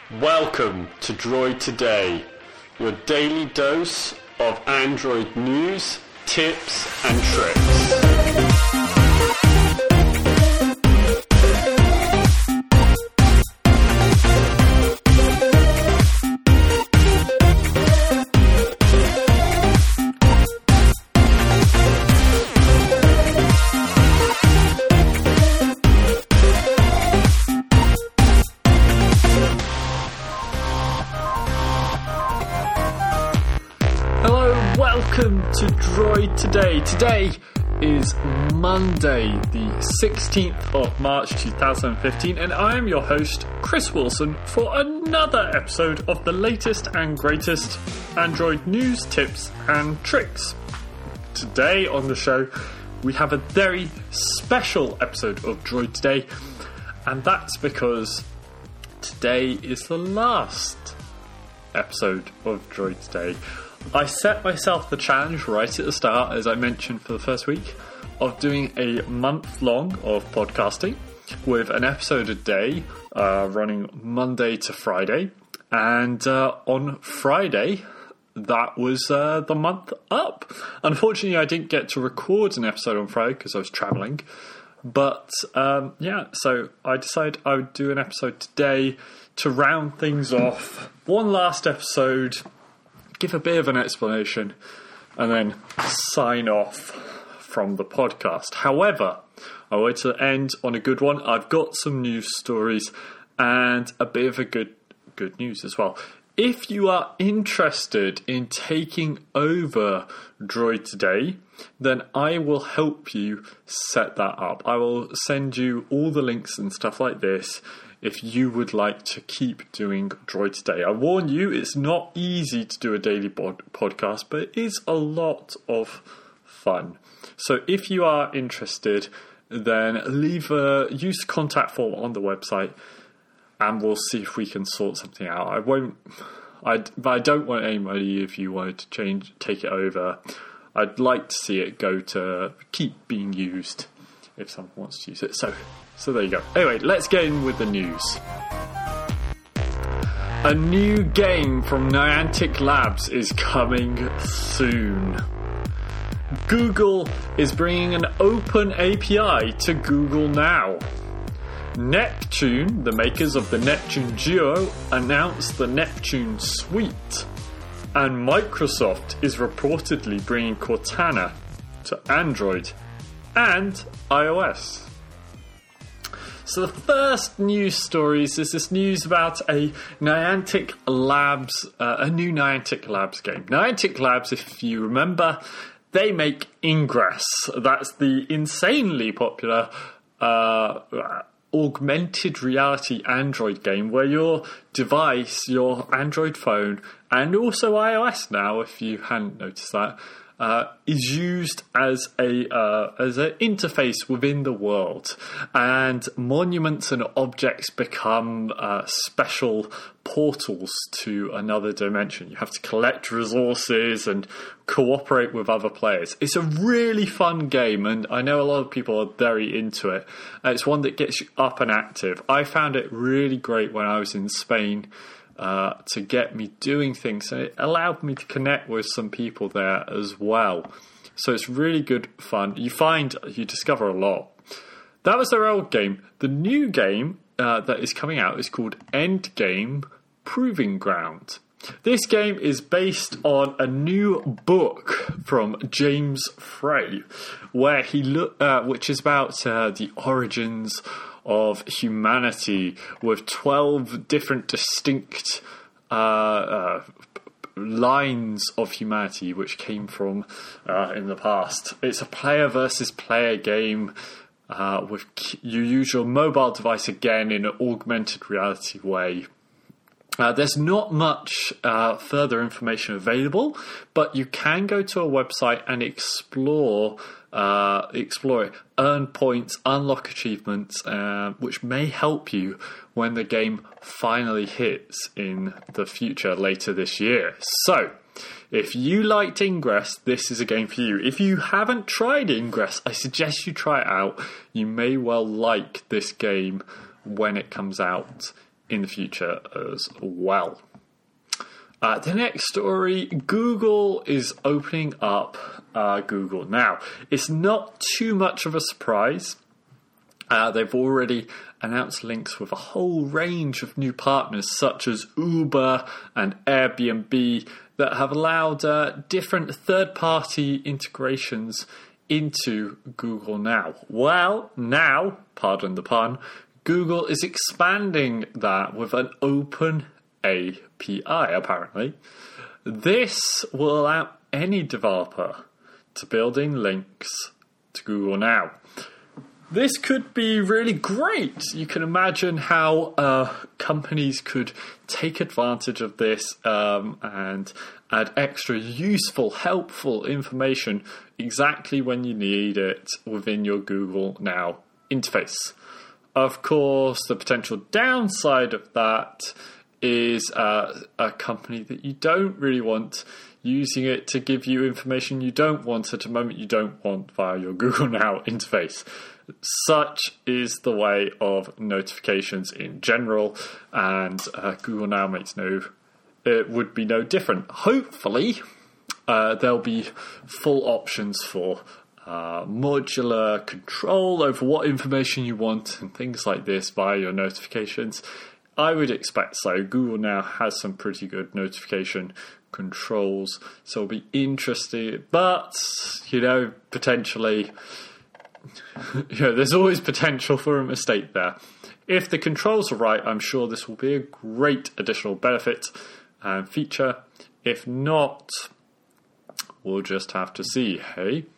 Welcome to Droid Today, your daily dose of Android news, tips and tricks. Welcome to Droid Today. Today is Monday, the 16th of March 2015, and I am your host, Chris Wilson, for another episode of the latest and greatest Android news, tips and tricks. Today on the show, we have a very special episode of Droid Today, and that's because today is the last episode of Droid Today. I set myself the challenge right at the start, as I mentioned for the first week, of doing a month long of podcasting with an episode a day, running Monday to Friday. And on Friday, that was the month up. Unfortunately, I didn't get to record an episode on Friday because I was travelling. But so I decided I would do an episode today to round things off. One last episode, give a bit of an explanation, and then sign off from the podcast. However, I want to end on a good one. I've got some news stories and a bit of a good news as well. If you are interested in taking over Droid Today, then I will help you set that up. I will send you all the links and stuff like this if you would like to keep doing Droid Today. I warn you, it's not easy to do a daily podcast, but it is a lot of fun. So if you are interested, then use the contact form on the website, and we'll see if we can sort something out. I don't want any money if you wanted to take it over. I'd like to see it go to keep being used if someone wants to use it. So there you go. Anyway, let's get in with the news. A new game from Niantic Labs is coming soon. Google is bringing an open API to Google Now. Neptune, the makers of the Neptune Duo, announced the Neptune Suite. And Microsoft is reportedly bringing Cortana to Android and iOS. So the first news stories is this news about a Niantic Labs, a new Niantic Labs game. Niantic Labs, if you remember, they make Ingress. That's the insanely popular augmented reality Android game where your device, your Android phone, and also iOS now, if you hadn't noticed that, is used as an interface within the world, and monuments and objects become special portals to another dimension. You have to collect resources and cooperate with other players. It's a really fun game, and I know a lot of people are very into it. It's one that gets you up and active. I found it really great when I was in Spain, to get me doing things, and it allowed me to connect with some people there as well. So it's really good fun. You discover a lot. That was their old game. The new game that is coming out is called Endgame Proving Ground. This game is based on a new book from James Frey, where which is about the origins of humanity, with 12 different distinct lines of humanity which came from in the past. It's a player versus player game. You use your mobile device again in an augmented reality way. There's not much further information available, but you can go to a website and explore it, earn points, unlock achievements, which may help you when the game finally hits in the future later this year. So, if you liked Ingress, this is a game for you. If you haven't tried Ingress, I suggest you try it out. You may well like this game when it comes out in the future as well. The next story, Google is opening up Google Now. It's not too much of a surprise. They've already announced links with a whole range of new partners such as Uber and Airbnb that have allowed different third-party integrations into Google Now. Well, now, pardon the pun, Google is expanding that with an open API, apparently. This will allow any developer to build in links to Google Now. This could be really great. You can imagine how companies could take advantage of this and add extra useful, helpful information exactly when you need it within your Google Now interface. Of course, the potential downside of that is a company that you don't really want using it to give you information you don't want at a moment you don't want via your Google Now interface. Such is the way of notifications in general, and Google Now it would be no different. Hopefully, there'll be full options for modular control over what information you want and things like this via your notifications. I would expect so. Google Now has some pretty good notification controls, so it'll be interesting. But, potentially, there's always potential for a mistake there. If the controls are right, I'm sure this will be a great additional benefit and feature. If not, we'll just have to see, hey?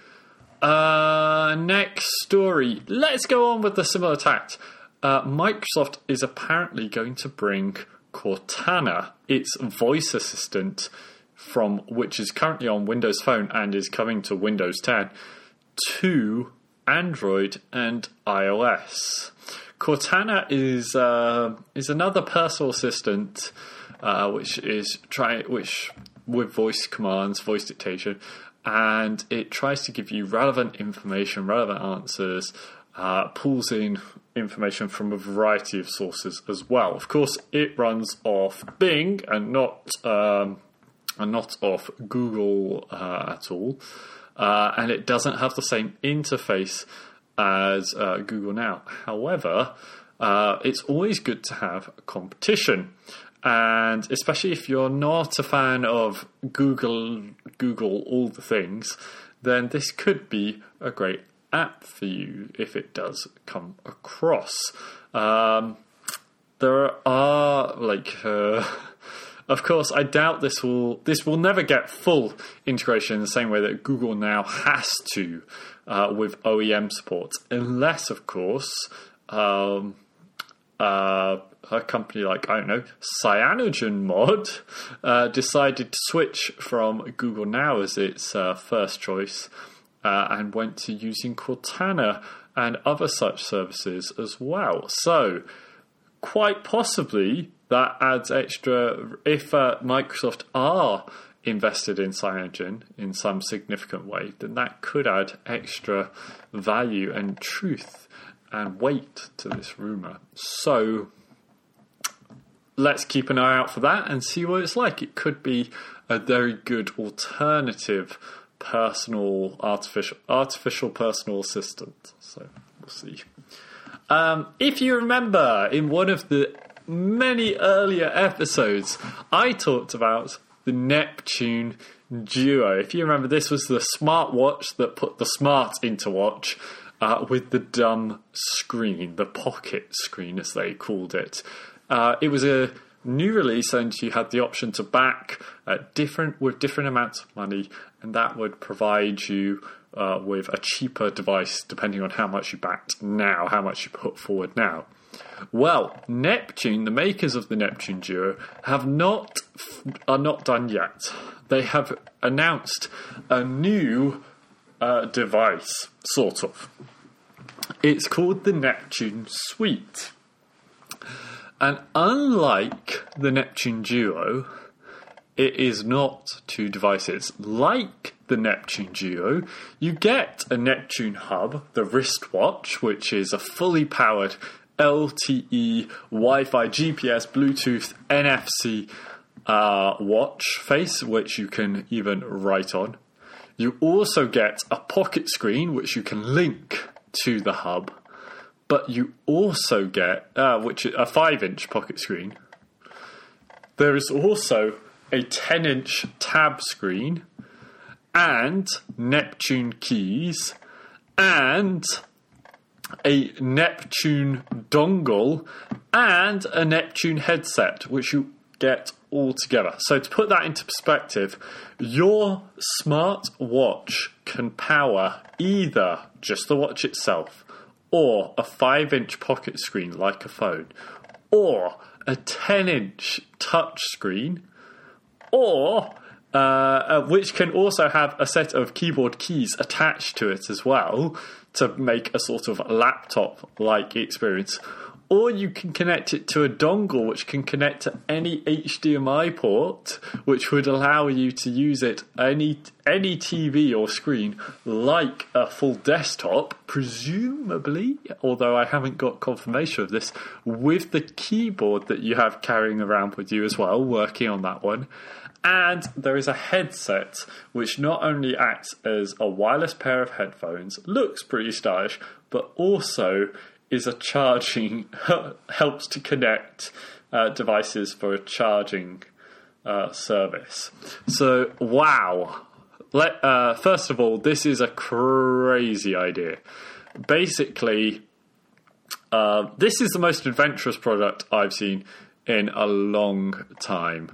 Next story. Let's go on with the similar tact. Microsoft is apparently going to bring Cortana, its voice assistant, which is currently on Windows Phone and is coming to Windows 10, to Android and iOS. Cortana is another personal assistant, which with voice commands, voice dictation, and it tries to give you relevant information, relevant answers, pulls in information from a variety of sources as well. Of course, it runs off Bing and not off Google at all, and it doesn't have the same interface as Google Now. However, it's always good to have competition. And especially if you're not a fan of Google all the things, then this could be a great app for you if it does come across. There are of course, I doubt this will never get full integration in the same way that Google Now has to with OEM support, unless, of course, a company like, CyanogenMod decided to switch from Google Now as its first choice and went to using Cortana and other such services as well. So, quite possibly, that adds extra, if Microsoft are invested in Cyanogen in some significant way, then that could add extra value and truth and weight to this rumour. So, let's keep an eye out for that and see what it's like. It could be a very good alternative artificial personal assistant. So we'll see. If you remember, in one of the many earlier episodes, I talked about the Neptune Duo. If you remember, this was the smartwatch that put the smart into watch with the dumb screen, the pocket screen as they called it. It was a new release, and you had the option to back with different amounts of money, and that would provide you with a cheaper device depending on how much you backed now, how much you put forward now. Well, Neptune, the makers of the Neptune Duo, are not done yet. They have announced a new device, sort of. It's called the Neptune Suite. And unlike the Neptune Duo, it is not two devices. Like the Neptune Duo, you get a Neptune Hub, the wristwatch, which is a fully powered LTE, Wi-Fi, GPS, Bluetooth, NFC watch face, which you can even write on. You also get a pocket screen, which you can link to the hub. But you also get which is a 5-inch pocket screen. There is also a 10-inch tab screen and Neptune keys and a Neptune dongle and a Neptune headset, which you get all together. So to put that into perspective, your smart watch can power either just the watch itself, or a 5-inch pocket screen like a phone, or a 10-inch touch screen, or which can also have a set of keyboard keys attached to it as well to make a sort of laptop-like experience. Or you can connect it to a dongle which can connect to any HDMI port, which would allow you to use it any TV or screen like a full desktop, presumably, although I haven't got confirmation of this, with the keyboard that you have carrying around with you as well, working on that one. And there is a headset which not only acts as a wireless pair of headphones, looks pretty stylish, but also is a charging, helps to connect devices for a charging service. So, wow. First of all, this is a crazy idea. Basically, this is the most adventurous product I've seen in a long time.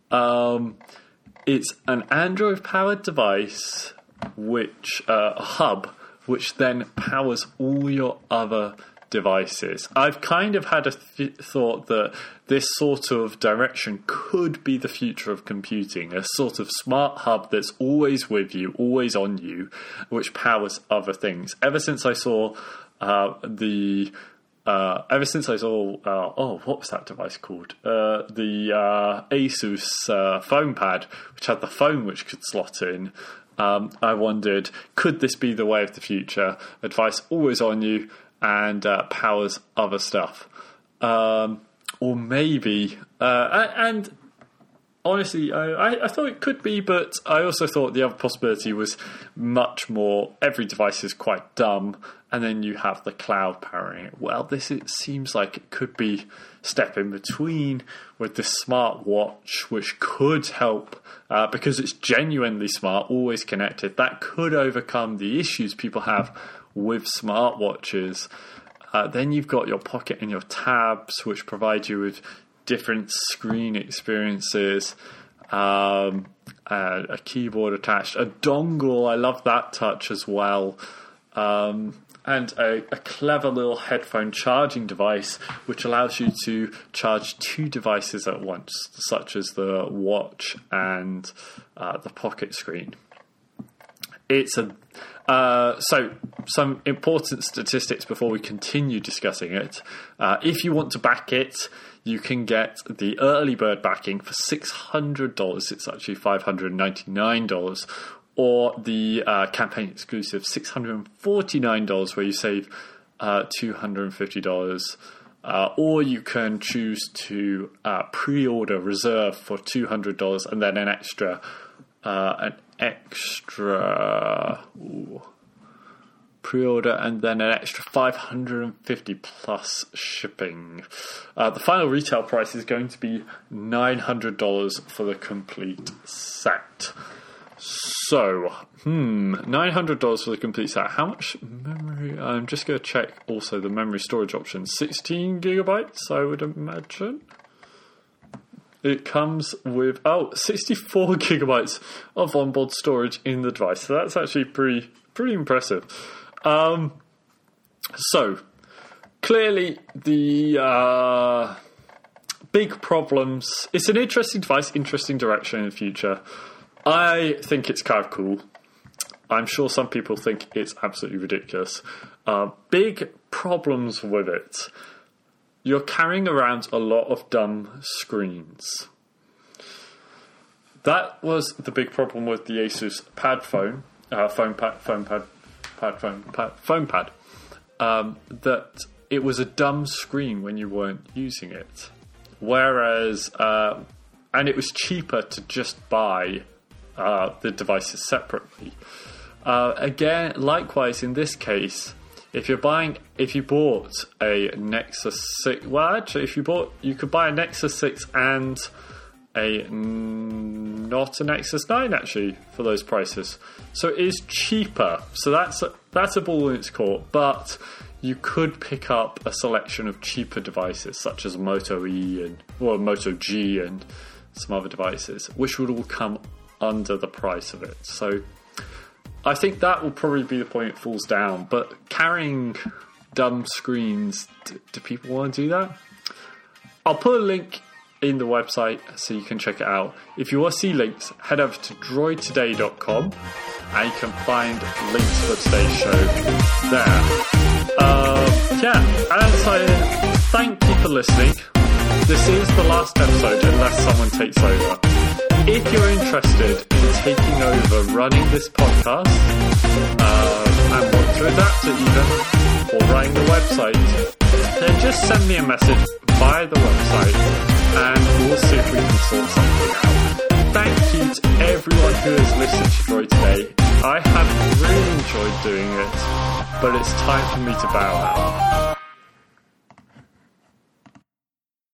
It's an Android-powered device, which a hub, which then powers all your other devices. I've kind of had a thought that this sort of direction could be the future of computing, a sort of smart hub that's always with you, always on you, which powers other things. Ever since I saw what was that device called? The Asus phone pad, which had the phone which could slot in. I wondered, could this be the way of the future? A device always on you and powers other stuff. Or maybe, and honestly, I thought it could be, but I also thought the other possibility was much more, every device is quite dumb, and then you have the cloud powering it. Well, it seems like it could be step in between with the smart watch, which could help, because it's genuinely smart, always connected. That could overcome the issues people have with smartwatches. Then you've got your pocket and your tabs, which provide you with different screen experiences, a keyboard attached, a dongle, I love that touch as well, and a clever little headphone charging device which allows you to charge two devices at once, such as the watch and the pocket screen. It's so some important statistics before we continue discussing it. If you want to back it, you can get the early bird backing for $600. It's actually $599. Or the campaign exclusive $649, where you save $250. Or you can choose to pre-order reserve for $200 and then an extra pre-order and then an extra $550 plus shipping. The final retail price is going to be $900 for the complete set. So, $900 for the complete set. How much memory? I'm just going to check also the memory storage option. 16 gigabytes, I would imagine. It comes with 64 gigabytes of onboard storage in the device. So that's actually pretty impressive. So clearly the big problems. It's an interesting device, interesting direction in the future. I think it's kind of cool. I'm sure some people think it's absolutely ridiculous. Big problems with it. You're carrying around a lot of dumb screens. That was the big problem with the Asus Pad phone, phone pad. That it was a dumb screen when you weren't using it. Whereas, and it was cheaper to just buy the devices separately. Again, likewise in this case, if you bought a Nexus 6, well, actually, you could buy a Nexus 6 and not a Nexus 9 actually for those prices. So it is cheaper. So that's a ball in its court, but you could pick up a selection of cheaper devices such as Moto E or Moto G and some other devices, which would all come under the price of it. So I think that will probably be the point it falls down. But carrying dumb screens, do people want to do that? I'll put a link in the website so you can check it out. If you want to see links, head over to droidtoday.com and you can find links for today's show there. And so thank you for listening. This is the last episode unless someone takes over. If you're interested in taking over running this podcast and want to adapt it even, or running the website, then just send me a message via the website and we'll see if we can sort something out. Thank you to everyone who has listened to Droid today. I have really enjoyed doing it, but it's time for me to bow out.